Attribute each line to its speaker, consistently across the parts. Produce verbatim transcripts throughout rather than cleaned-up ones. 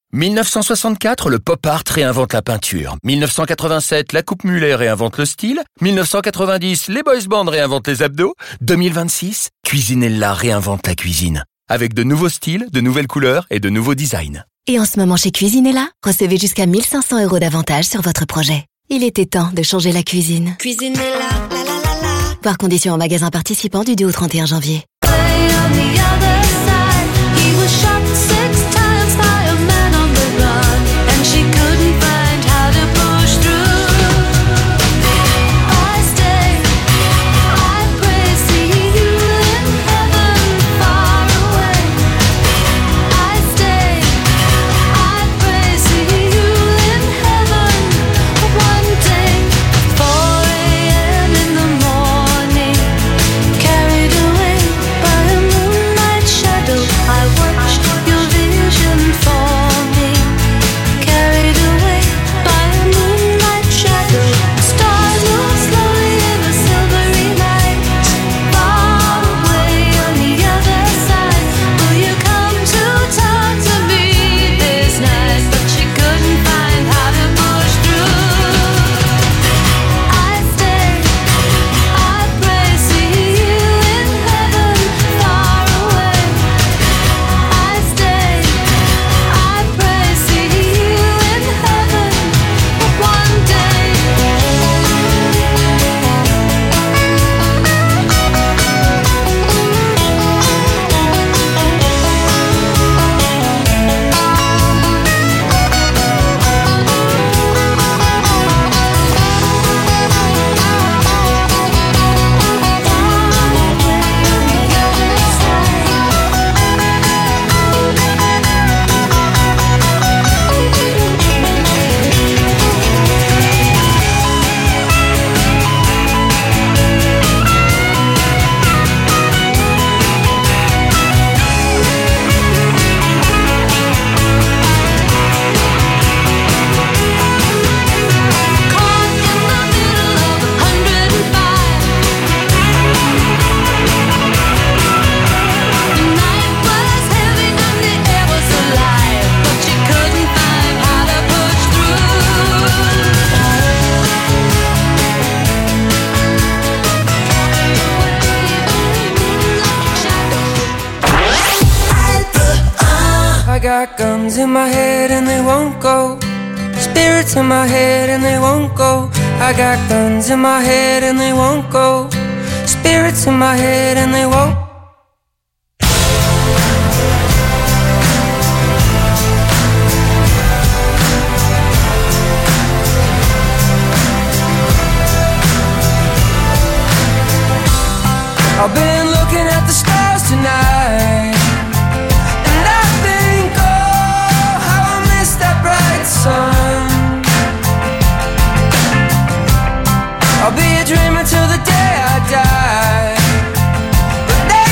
Speaker 1: mille neuf cent soixante-quatre, le pop art réinvente la peinture. mille neuf cent quatre-vingt-sept, la coupe mulet réinvente le style. mille neuf cent quatre-vingt-dix, les boys bands réinventent les abdos. deux mille vingt-six, Cuisinella réinvente la cuisine. Avec de nouveaux styles, de nouvelles couleurs et de nouveaux designs.
Speaker 2: Et en ce moment chez Cuisinella, recevez jusqu'à mille cinq cents euros d'avantages sur votre projet. Il était temps de changer la cuisine.
Speaker 3: Cuisinella, la la la la.
Speaker 2: Voir conditions en magasin participant du deux au trente et un janvier.
Speaker 4: I got guns in my head and they won't go. Spirits in my head and they won't go. I got guns in my head and they won't go. Spirits in my head and they won't. I've been looking at the stars tonight, and I think, oh, how I miss that bright sun. I'll be a dreamer till the day I die, but that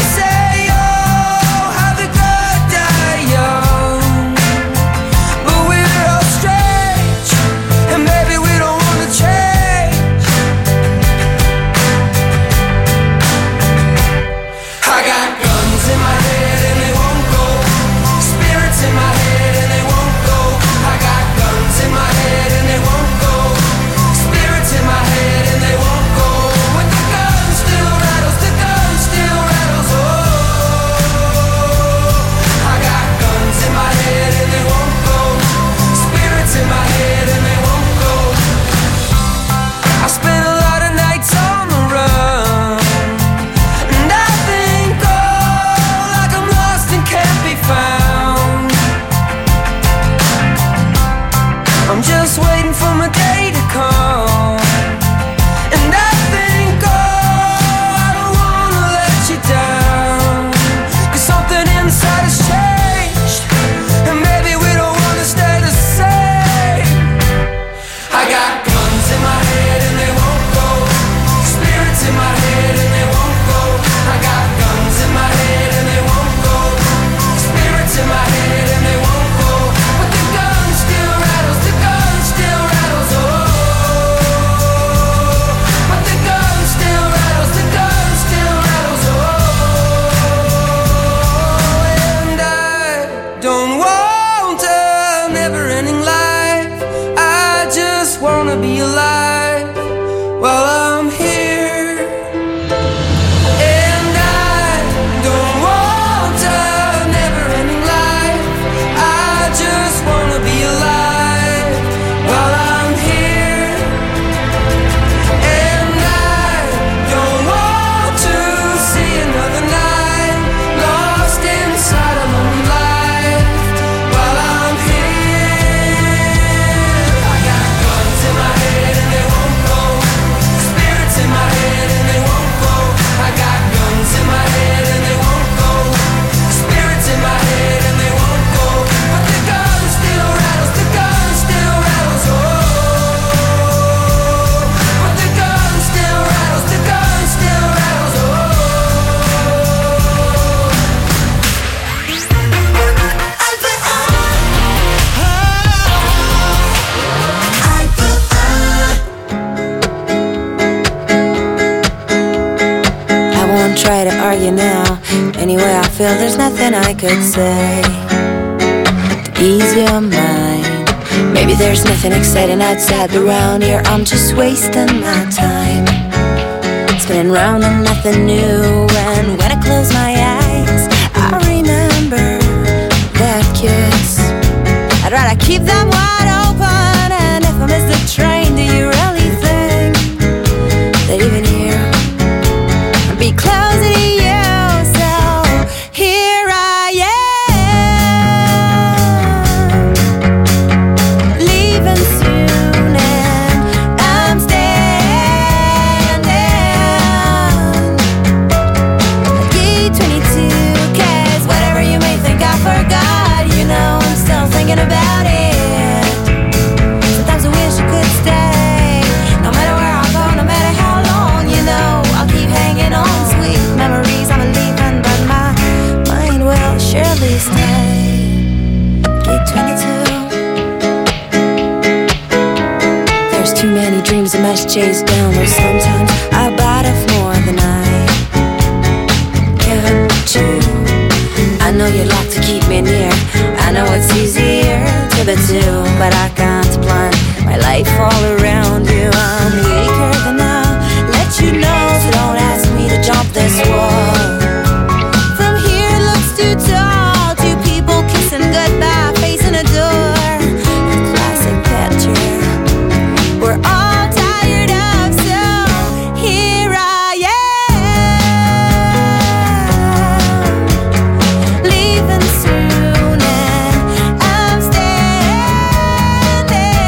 Speaker 4: a never-ending life. I just wanna be alive while I'm here. And I don't want a never-ending life. I just wanna be alive while I'm here. And I don't want to see another night lost inside a lonely life while I'm here. I got guns in my head and they won't go. Spirits in my head and they won't go. I got guns in my head and they won't go. Spirits in my head and they won't go. But the gun still rattles, the gun still rattles, oh. But the gun still rattles, the gun still rattles, oh.
Speaker 5: I won't try to argue now. Anyway, I feel there's nothing I could say to ease your mind. Maybe there's nothing exciting outside, but around here I'm just wasting my time, spinning round on nothing new. And when I close my eyes, I remember that kiss. I'd rather keep them wide open. And if I miss the train, do you really think that even here I'd be closer to you? So here I am, leaving soon, and I'm standing at gate twenty-two. Cause whatever you may think I forgot, you know I'm still thinking about it. Sometimes I wish I could stay, no matter where I go, no matter how long, you know I'll keep hanging on. Sweet memories I'm leaving, but my mind will surely stay. Gate twenty-two. There's too many dreams I must chase down, or sometimes I bite off more than I can chew. I know you'd like to keep me near, I know it's easier to be two, but I can't plan my life all around you. I'm weaker than I'll let you know, so don't ask me to jump this wall. From here it looks too tall, two people kissing goodbye, facing a door. A classic picture we're all tired of, so here I am, leaving soon, and I'm standing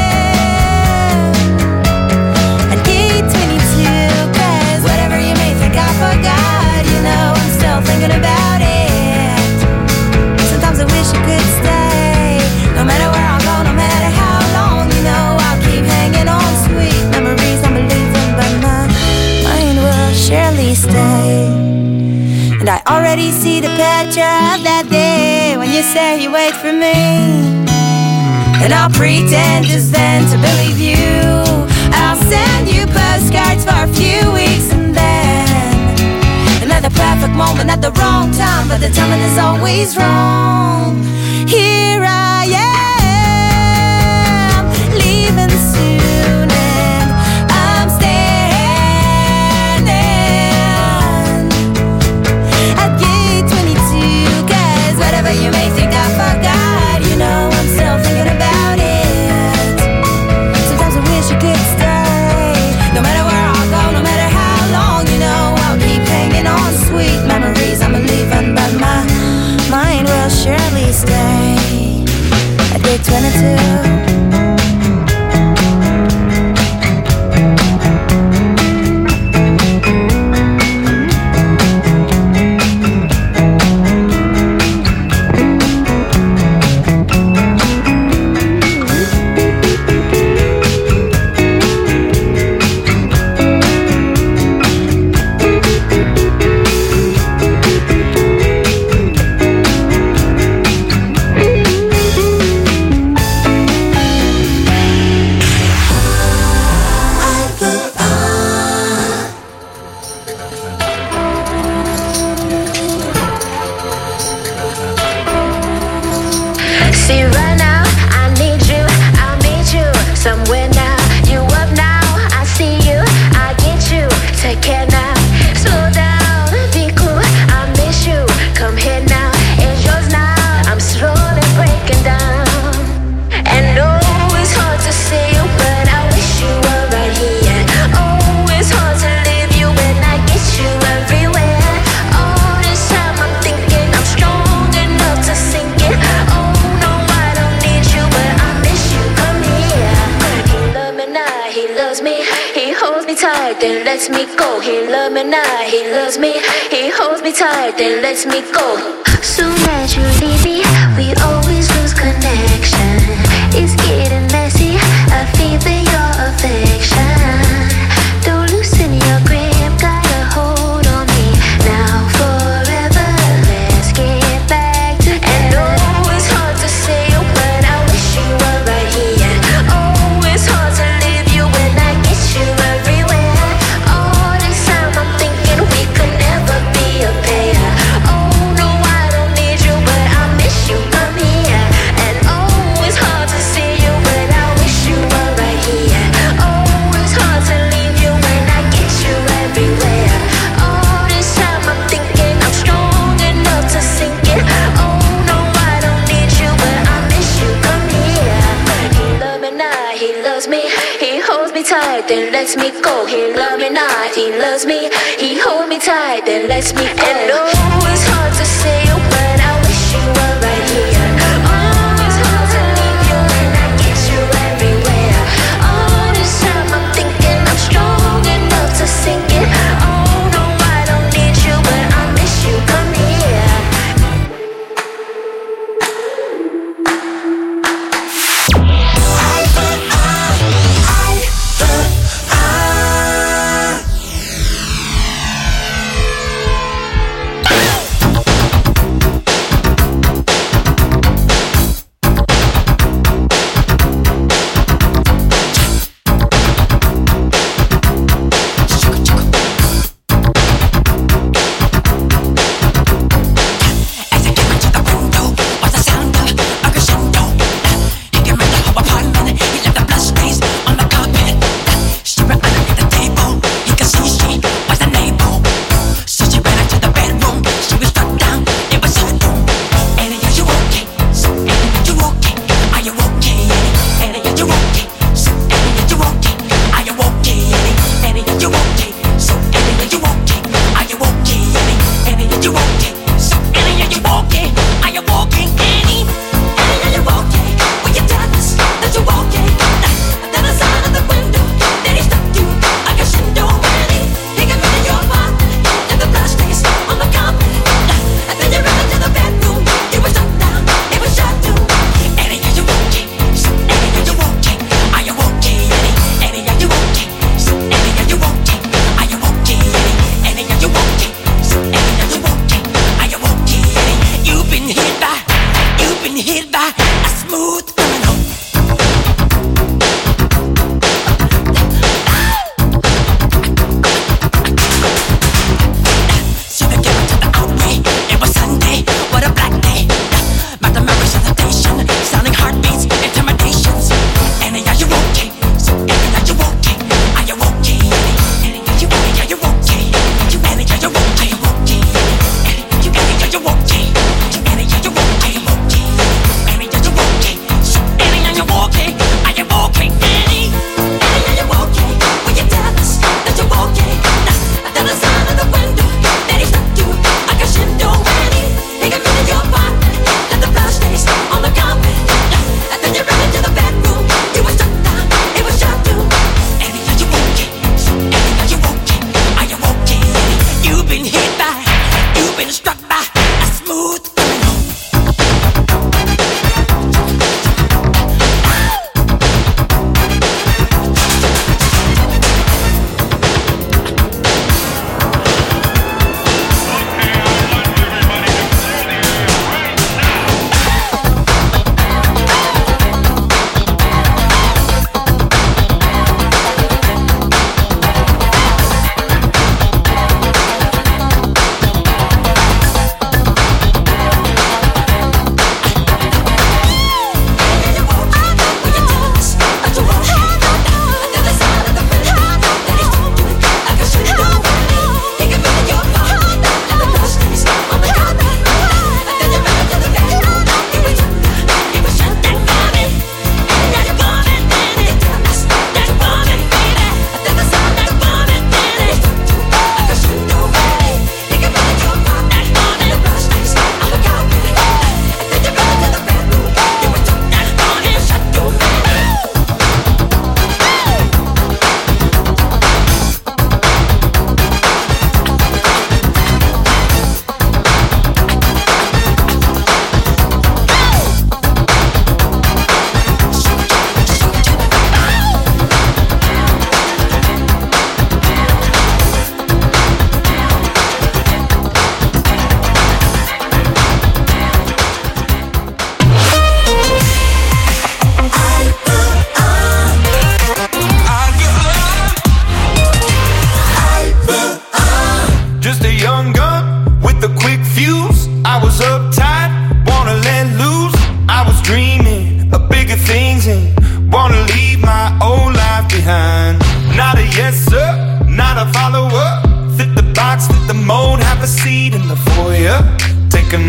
Speaker 5: at gate twenty-two. Cause whatever you may think I forgot, you know I'm still thinking about it. Sometimes I wish I could stay, no matter where I go, no matter how long, you know I'll keep hanging on. Sweet memories I'm leaving, but my mind will surely stay. And I already see the picture of that day when you say you wait for me, and I'll pretend just then to believe you. I'll send you postcards for a few weeks, and then another perfect moment at the wrong time, but the timing is always wrong. Here I am, leaving soon, and I'm standing at gate twenty-two. Cause whatever you may think I forgot, you know I'm still thinking about it. Sometimes I wish I could stay, no matter where I go, no matter how long, you know I'll keep hanging on. Sweet memories I'm leaving, but my mind will surely stay at gate twenty-two.
Speaker 6: then lets me go. He loves me now, he loves me. He holds me tight, then lets me go.
Speaker 7: Soon as you leave me, we always lose connection. It's getting messy, I feel your affection. Don't loosen your grip, got a hold on me. Now forever, let's get back together.
Speaker 6: And oh, it's hard to say it, but I wish you were right here. Oh, it's hard to leave you when I get you everywhere.
Speaker 7: All this time I'm thinking we could never be a pair.
Speaker 6: Oh no, I don't need you, but I miss you, come here. And oh, it's hard to see you, but I wish you were right here. Oh, it's hard to leave you when I get you everywhere.
Speaker 7: All this time I'm thinking I'm strong enough to sink it.
Speaker 6: Oh no, I don't need you, but I miss you, come here. He loves me now, he loves me. He holds me tight, then lets me go. He loves me now, he loves me. He holds me tight, then lets me go. And oh, it's hard to say it, but I wish you were right here. Oh, it's hard to leave you when I get you everywhere.
Speaker 7: All this time I'm thinking I'm strong enough to sink it.
Speaker 6: Oh no, I don't need you, but I miss you, come here.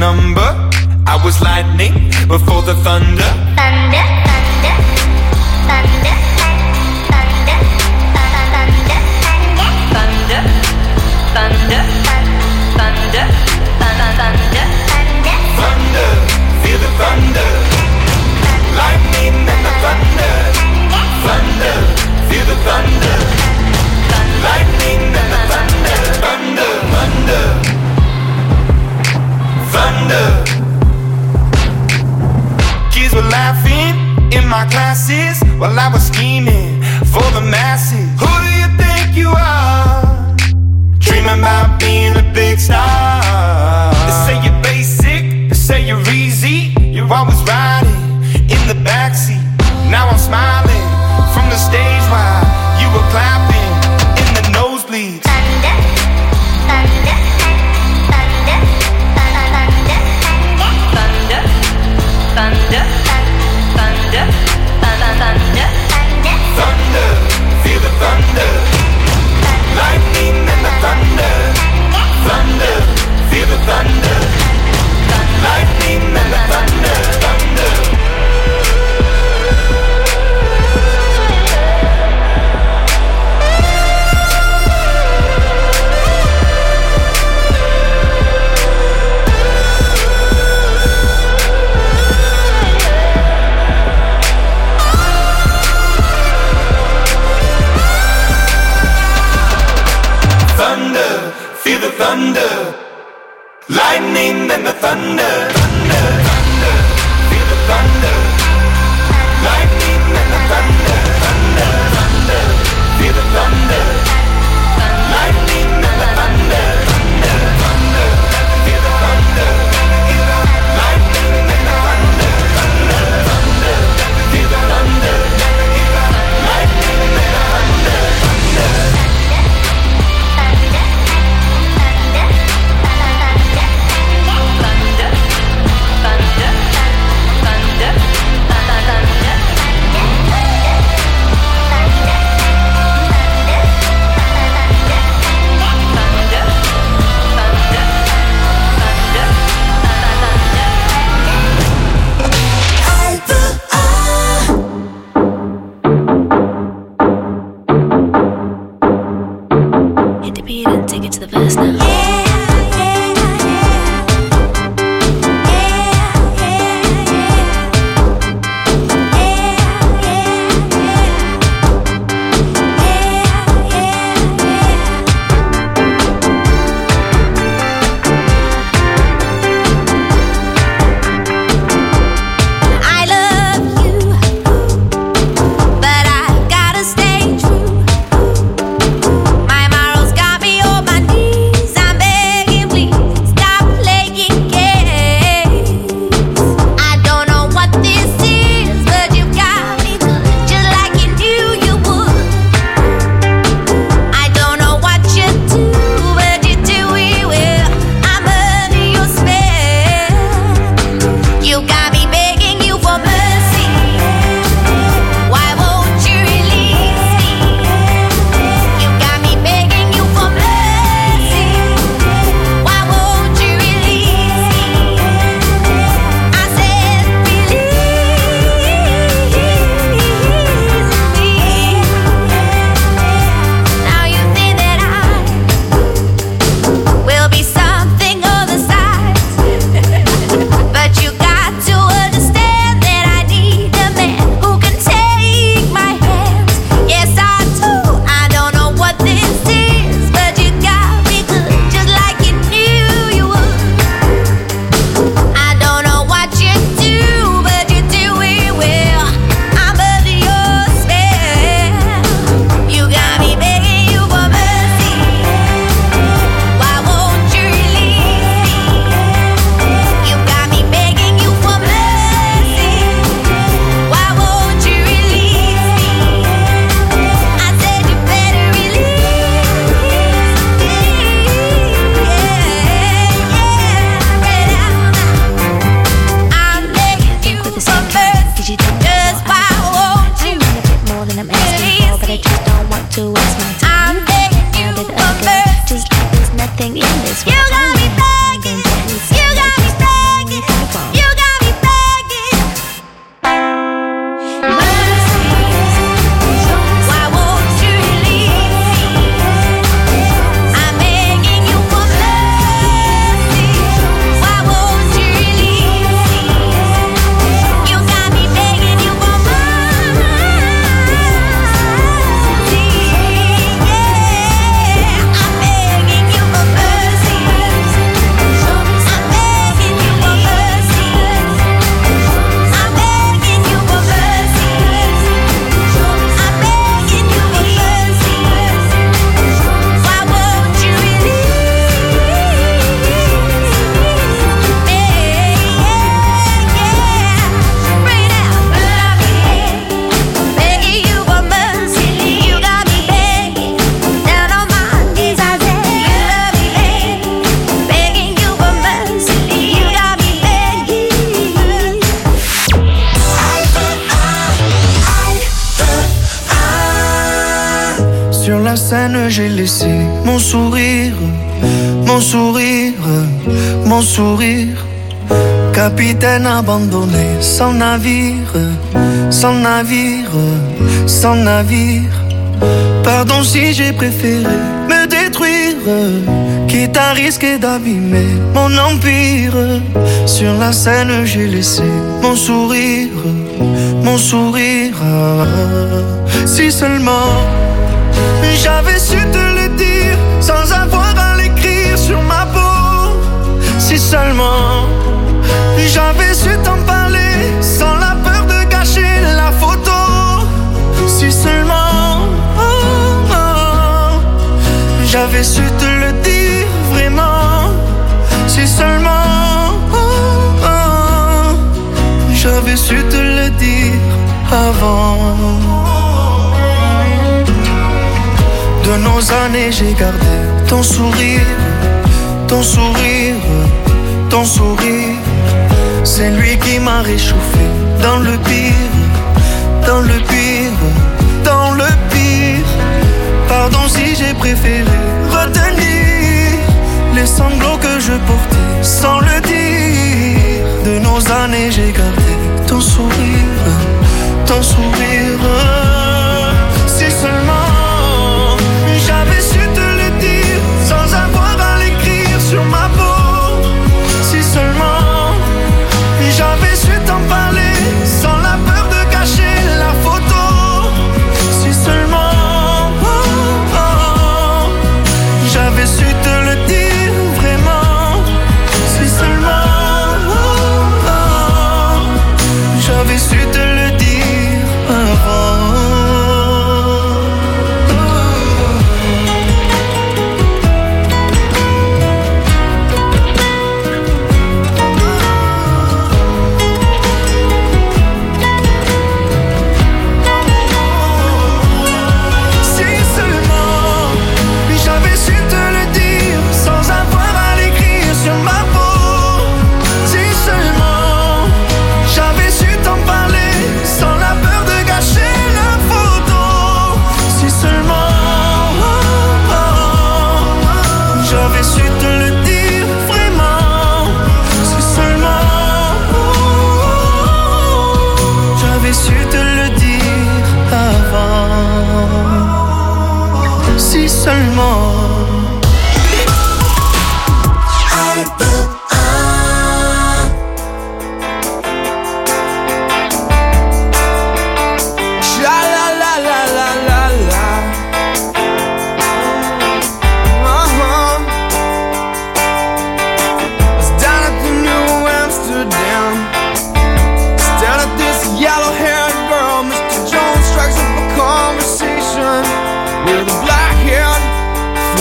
Speaker 8: number. I was lightning before the thunder.
Speaker 7: Thunder, thunder, thunder, thunder, thunder, thunder, thunder, thunder, thunder, thunder,
Speaker 8: thunder, feel the thunder. Lightning and the thunder. Thunder, feel the thunder. Lightning and the thunder. Thunder, thunder, thunder. Kids were laughing in my classes while I was scheming for the masses. Who do you think you are? Dreaming about being a big star. They say you're basic, they say you're easy. You're always riding in the backseat. Now I'm smiling from the stage while you were clapping in the nosebleeds.
Speaker 7: thunder, thunder, thunder, thunder,
Speaker 5: Thunder, thunder, thunder, thunder, thunder.
Speaker 8: Thunder, feel the thunder. Lightning and the thunder. Thunder, feel the thunder. Lightning and the thunder. Thunder. Thunder, feel the thunder. Lightning and the thunder. Thunder, thunder, feel the thunder. Lightning and the thunder. Thunder, thunder, feel the thunder. Lightning and the thunder. Thunder, thunder, feel the thunder. Lightning and the thunder. Thunder, thunder, feel the thunder. Lightning and the thunder. Thunder.
Speaker 5: Thunder,
Speaker 9: Sur la scène j'ai laissé mon sourire, mon sourire, mon sourire. Capitaine abandonné, sans navire, sans navire, sans navire. Pardon si j'ai préféré me détruire, quitte à risquer d'abîmer mon empire. Sur la scène j'ai laissé mon sourire, mon sourire. Si seulement j'avais su te le dire sans avoir à l'écrire sur ma peau. Si seulement j'avais su t'en parler sans la peur de gâcher la photo. Si seulement oh, oh, j'avais su te le dire vraiment. Si seulement oh, oh, j'avais su te le dire avant. De nos années j'ai gardé ton sourire, ton sourire, ton sourire. C'est lui qui m'a réchauffé dans le pire, dans le pire, dans le pire. Pardon si j'ai préféré retenir les sanglots que je portais sans le dire. De nos années j'ai gardé ton sourire, ton sourire. Si seulement j'avais su te le dire sans avoir à l'écrire sur ma peau. Si seulement j'avais su t'en parler sans la peur de gâcher la photo. Si seulement oh, oh, j'avais su te le dire vraiment. Si seulement oh, oh, j'avais su te le dire avant. Si seulement
Speaker 10: with a black-haired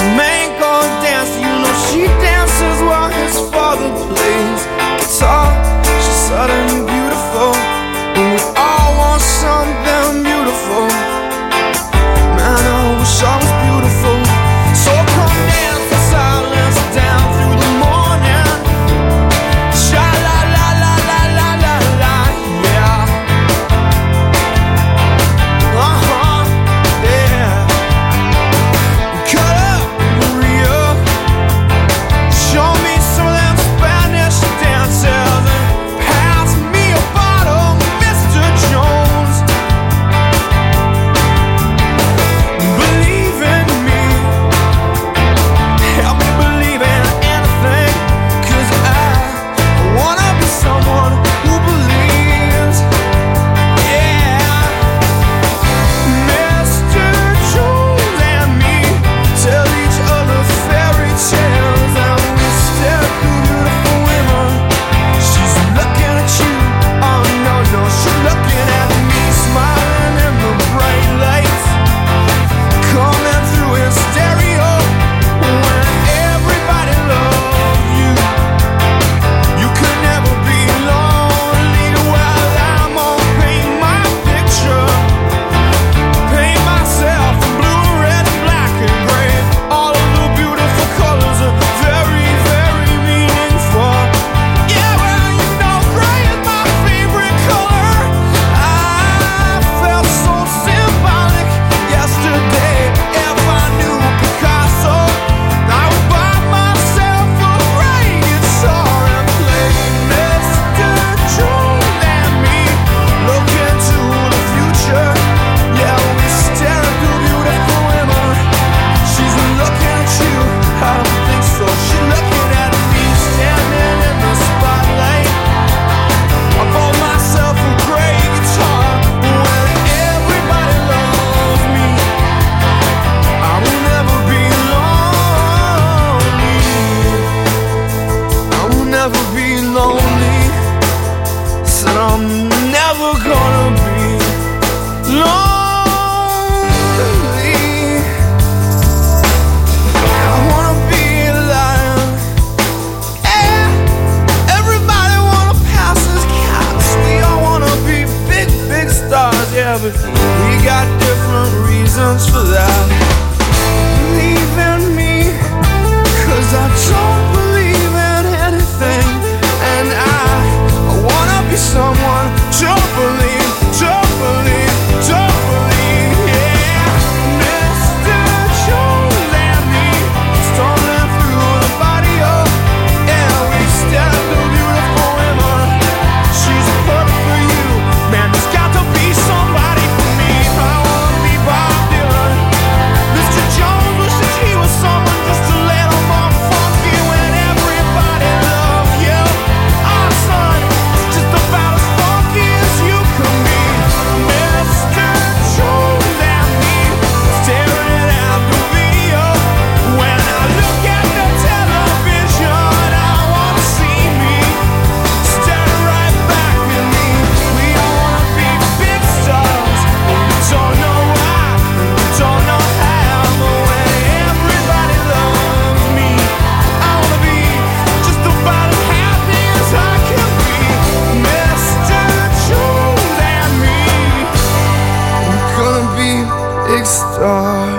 Speaker 9: yeah, but we got different reasons for that. Believe in me, cause I don't believe in anything. And I, I wanna be someone, don't believe, don't believe, don't believe, yeah. Mister Jones and me, storming through the barrio, yeah, we stepped a beautiful woman. She's perfect for you, man, there's got to be somebody for me. I wanna be Bob Dylan. Mister Jones wishes he was someone just a little more funky when everybody loved you. Our son is just about as funky as you can be. Mister Jones and me, staring at the video. When I look at the television, I wanna see me staring right back at me. We all wanna be big stars, but we don't know why, we don't know how. But when everybody loves me, I wanna be just about as happy as I can be. Mister Jones and me, we're gonna be big stars.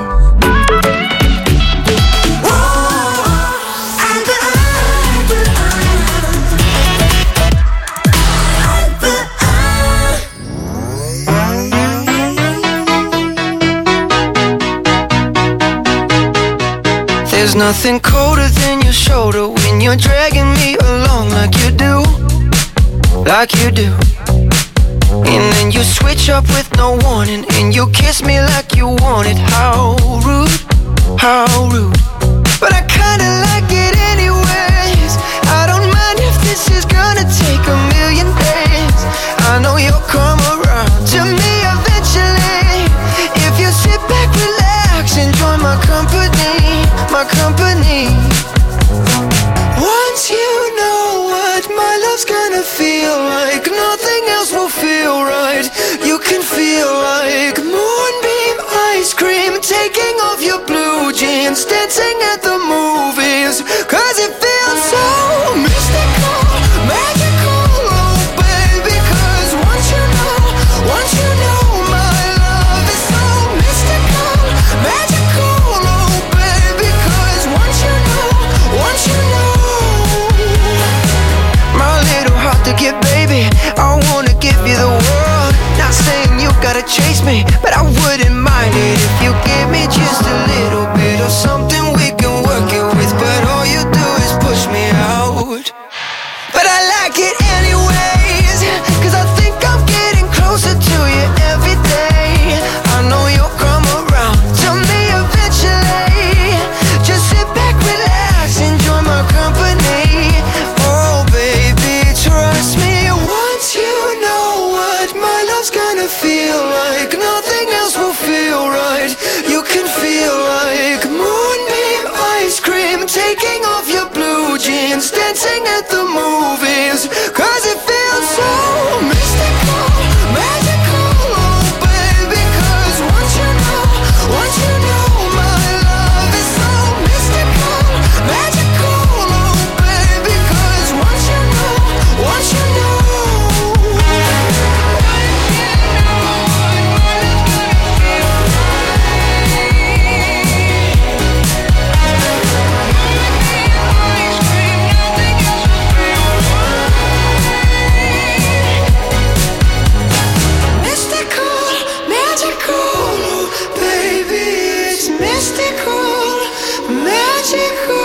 Speaker 4: There's nothing colder than your shoulder when you're dragging me along like you do, like you do. And then you switch up with no warning, and you kiss me like you want it. How rude, how rude. But I kinda like it anyways. I don't mind if this is gonna take a million days. I know you'll come around to me eventually. If you sit back, relax, enjoy my company, my company. Once you know what my love's gonna feel like, nothing else will feel right. You can feel like moonbeam ice cream, taking off your blue jeans, dancing at the movies. Cause it feels so mystical, magical, oh baby. Cause once you know, once you know my love is so mystical, magical, oh baby. Cause once you know, once you know, my little heart to give, baby, I wanna give you the world. Not saying you gotta chase me, but I wouldn't mind it if you give me just a little bit of something we can work it with. But all you do is push me out. But I like it anyways, cause I think I'm getting closer to you every day. I know you'll come around to me eventually. Just sit back, relax, enjoy my company. Oh baby, trust me. Once you know what my love's gonna feel like, nothing else will feel right. You can feel like moonbeam ice cream, taking off your blue jeans, dancing at the movies. Cause it feels so mystical, magical, oh baby. Cause once you know, once you know my love is so mystical, magical, oh baby. Cause once you know, once you know, mystical, magical, baby, it's mystical, magical.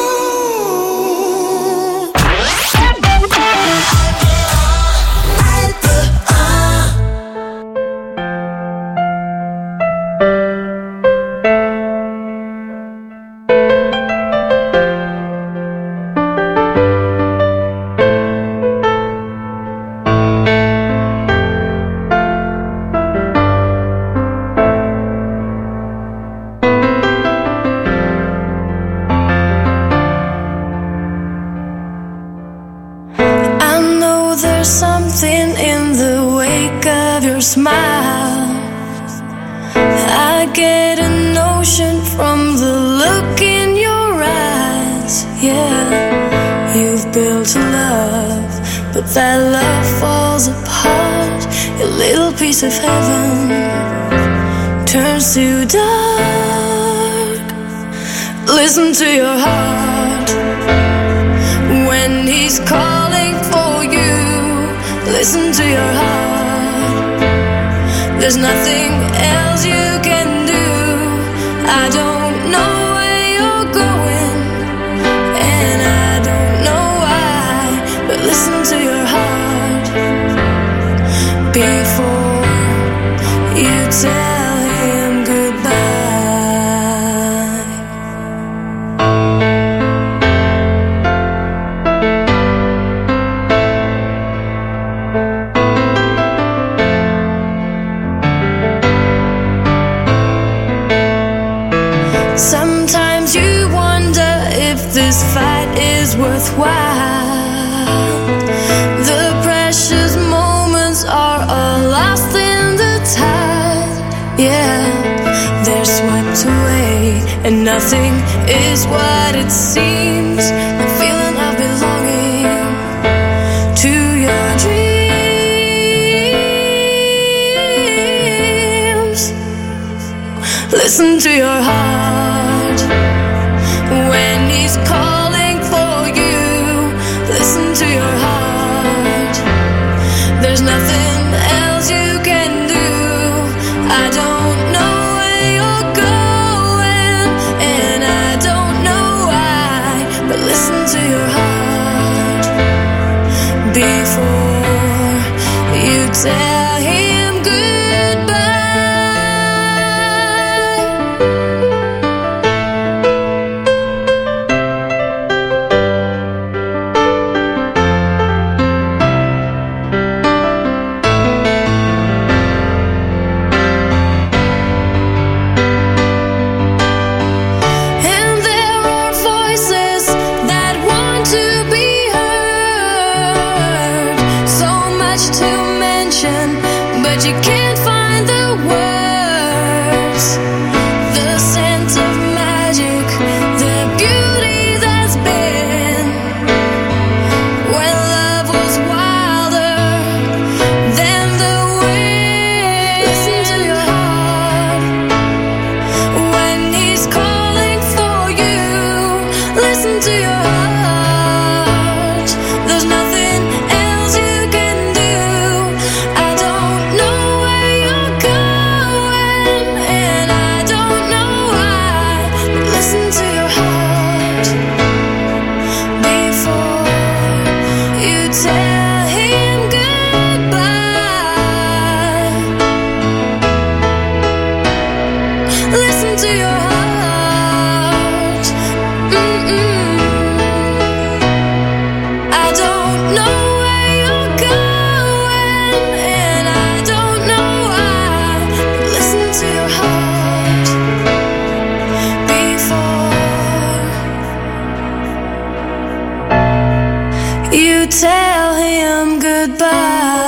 Speaker 5: I know there's something in the wake of your smile. I get a notion from the look in your eyes. Yeah, you've built a love, but that love falls apart a little piece of heaven turns to dark. Listen to your heart when he's calling for you. Listen to your heart. There's nothing else you can do. I don't know where you're going, and I don't know why, but listen to your heart before you tell him goodbye. Sometimes you wonder if this fight is worthwhile. The precious moments are all lost in the tide. Yeah, they're swept away, and nothing is what it seems. The feeling of belonging to your dreams. Listen to your heart when he's calling for you. Listen to your heart. There's nothing else you can do. I don't know where you're going, and I don't know why, but listen to your heart before you tell him goodbye. And there are voices that want to be heard. So much to mention, but you can't find the words. The scent of magic, the beauty that's been when love was wilder than the wind. Listen to your heart when he's calling for you. Listen to your heart. There's nothing else you can do. I don't know where you're going, and I don't know why, but listen to your heart before you tell him goodbye. Listen to your heart. Mm-mm. I don't know where you're going, and I don't know why, but listen to your heart before you tell him goodbye.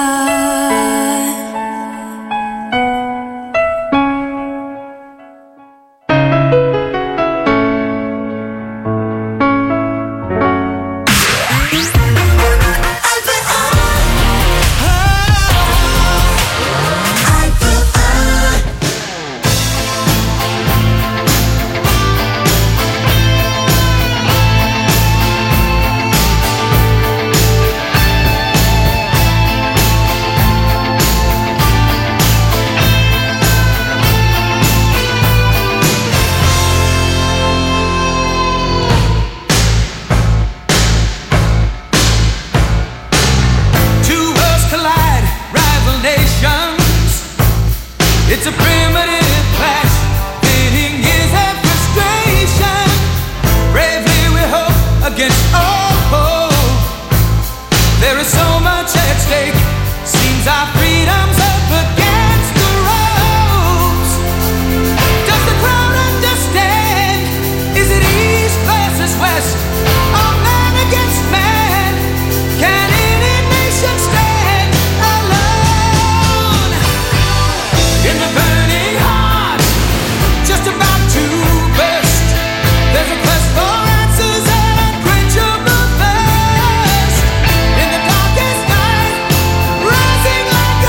Speaker 8: Two worlds collide, rival nations. It's a primitive clash, pitting years of frustration. Bravely we hope against all hope. There is so much at stake. Seems our freedom's up against the ropes. Does the crowd understand? Is it east versus west? Or man against man? Can any nation stand alone? In the burning heart, just about to burst, there's a quest for answers and unquenchable thirst. In the darkest night, rising like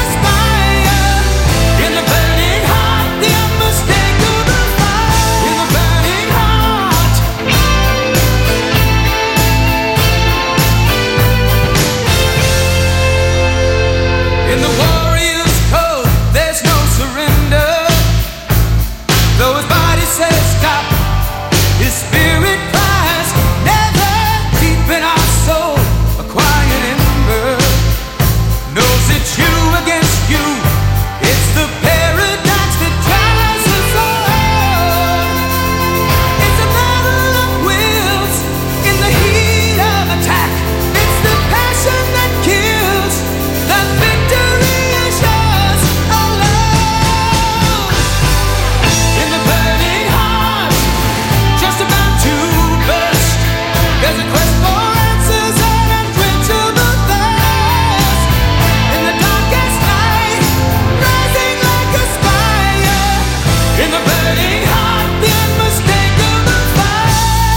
Speaker 4: surrender. Though his body says stop, his spirit cries never. Deep in our soul, a quiet ember knows it's you against you. It's the paradox that drives us all. It's a battle of wills in the heat of attack. It's the passion that kills. The victory is yours alone. In the burning heart, just about to burst, there's a quest for answers and unquenchable thirst. In the darkest night, rising like a spire. In the burning heart, the unmistakable fire.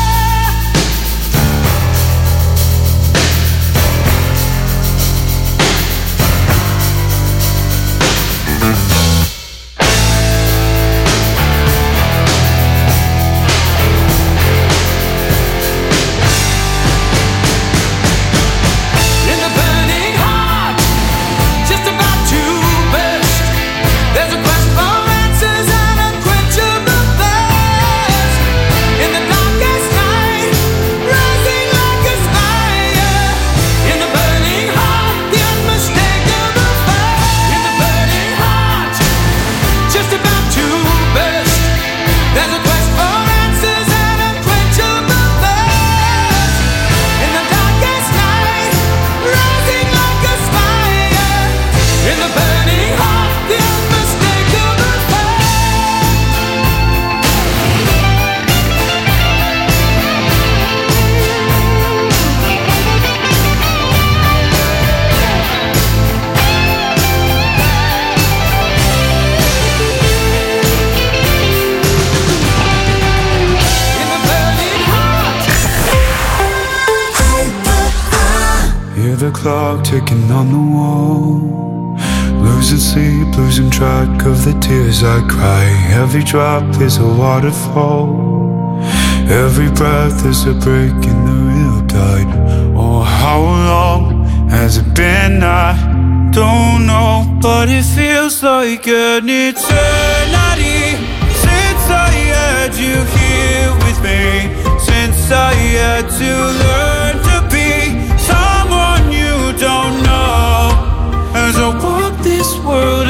Speaker 4: In the burning heart, just about to burst, there's a quest for answers and unquenchable thirst. In the darkest night, rising like a spire. In the burning heart, the unmistakable fire. In the burning heart, just about to burst, there's a quest for answers and unquenchable thirst. In the darkest night, rising like a spire. In the burning heart, the unmistakable fire. In the burning heart.
Speaker 10: Hear the clock ticking on the wall. Losing sleep, losing track of the tears I cry. Every drop is a waterfall. Every breath is a break in the real tide. Oh, how long has it been? I don't know, but it feels like an eternity since I had you here with me. Since I had to learn to be someone you don't know. As I walk this world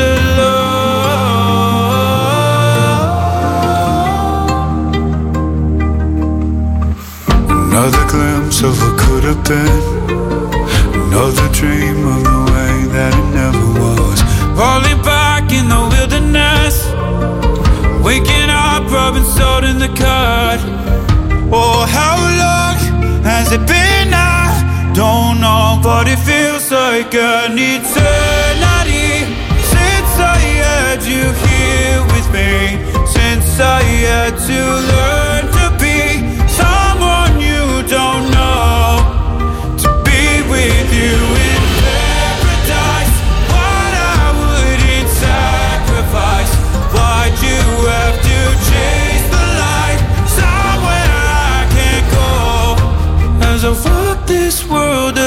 Speaker 10: alone. Another glimpse of what could have been. Another dream of the way that it never was. Falling back in the wilderness. Waking up, rubbing salt in the cut. Oh, how long has it been? I don't know, but it feels like an eternity since I had you here with me. Since I had to learn to be someone you don't know. To be with you in paradise, what I wouldn't sacrifice. Why'd you have to chase the light somewhere I can't go? As I walk this world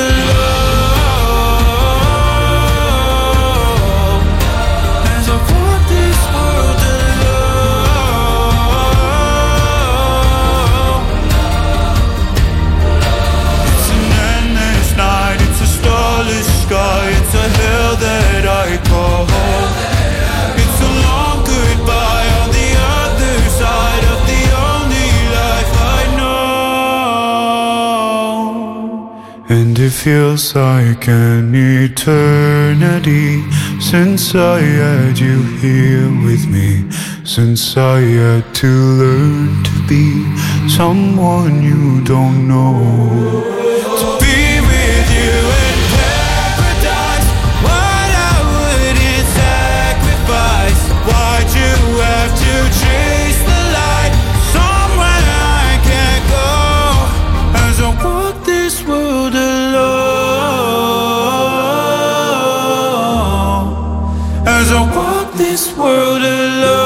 Speaker 10: alone. As I walk this world alone. It's an endless night, it's a starless sky. It's a hell that I call home. It's a long goodbye on the other side of the only life I know. And it feels like an eternity since I had you here with me. Since I had to learn to be someone you don't know. To be with you in paradise, what I wouldn't sacrifice. Why'd you have to chase the light somewhere I can't go? As I walk this world alone. As I walk this world alone.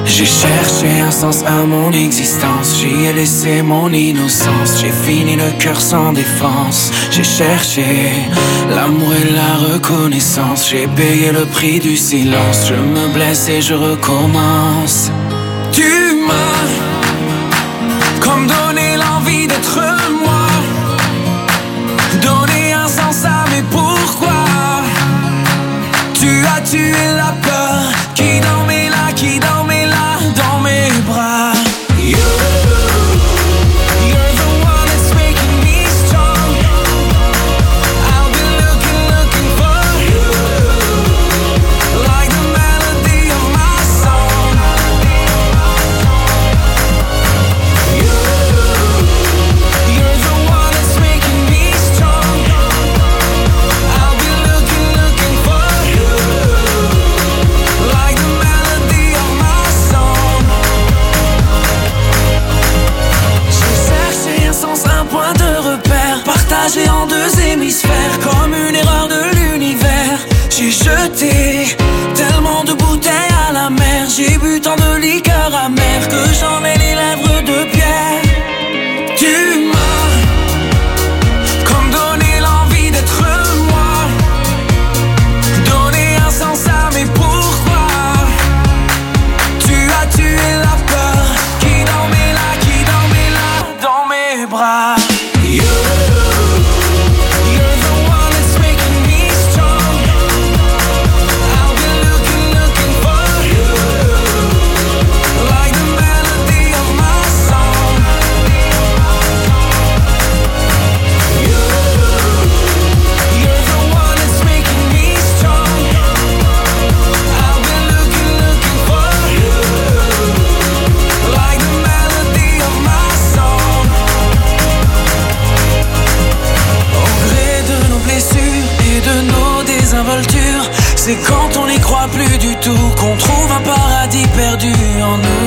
Speaker 4: J'ai cherché un sens à mon existence, j'y ai laissé mon innocence. J'ai fini le cœur sans défense. J'ai cherché l'amour et la reconnaissance. J'ai payé le prix du silence. Je me blesse et je recommence. Tu m'as comme donné l'envie d'être moi, donné un sens à mes pourquoi. Tu as tué la peur qui dormait là, qui dormait là dans mes bras. You, you're the one that's making me strong. I'll be looking, looking for you, like the melody of my song. You, you're the one that's making me strong. I'll be looking, looking for you, like the melody of my song. J'ai cherché un sens, un point de repère, partagé en deux hémisphères, comme une erreur de l'univers. J'ai jeté tellement de bouteilles à la mer, j'ai bu tant de liqueurs amères que j'en ai les lèvres de pierre. Tu m'as comme donné l'envie d'être moi, donné un sens à mes pourquoi. Tu as tué la peur qui dormait là, qui dormait là dans mes bras. You, you're the one that's making me strong. I'll be looking, looking for you, like the melody of my song. You, you're the one that's making me strong. I'll be looking, looking for you, like the melody of my song. Au gré de nos blessures et de nos désinvoltures, c'est quand on n'y croit plus du tout qu'on trouve un paradis perdu en nous.